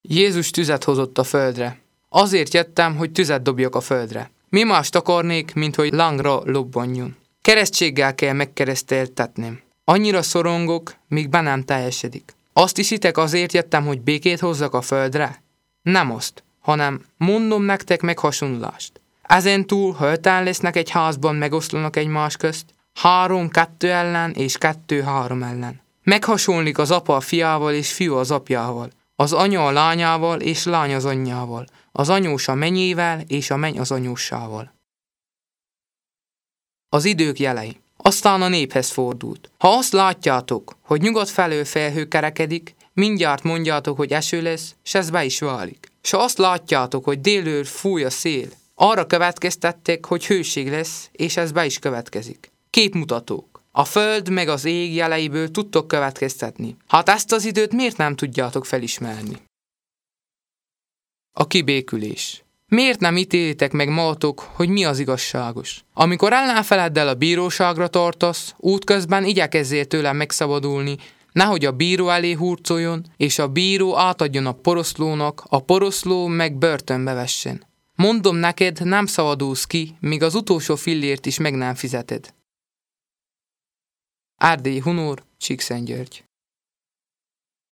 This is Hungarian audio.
Jézus tüzet hozott a földre. Azért jöttem, hogy tüzet dobjak a földre. Mi mást akarnék, mint hogy lángra lobbanjon. Keresztséggel kell megkereszteltetnem. Annyira szorongok, míg be nem teljesedik. Azt hiszitek, azért jöttem, hogy békét hozzak a földre? Nem azt, hanem mondom nektek meghasonlást. Ezen túl, ha 5-en lesznek egy házban, megoszlanak egymás közt, 3-2 ellen és 2-3 ellen. Meghasonlik az apa a fiával és fiú az apjával, az anya a lányával és lány az anyjával, az anyós a mennyével és a menny az anyóssával. Az idők jelei. Aztán a néphez fordult. Ha azt látjátok, hogy nyugat felől felhő kerekedik, mindjárt mondjátok, hogy eső lesz, s ez be is válik. S ha azt látjátok, hogy délről fúj a szél, arra következtettek, hogy hőség lesz, és ez be is következik. Képmutatók. A föld meg az ég jeleiből tudtok következtetni. Hát ezt az időt miért nem tudjátok felismerni? A kibékülés. Miért nem ítélitek meg magatok, hogy mi az igazságos? Amikor ellenfeleddel a bíróságra tartasz, útközben igyekezzél tőlem megszabadulni, nehogy a bíró elé hurcoljon, és a bíró átadjon a poroszlónak, a poroszló meg börtönbe vessen. Mondom neked, nem szabadulsz ki, míg az utolsó fillért is meg nem fizeted. Erdélyi Hunor, Csíkszentgyörgy.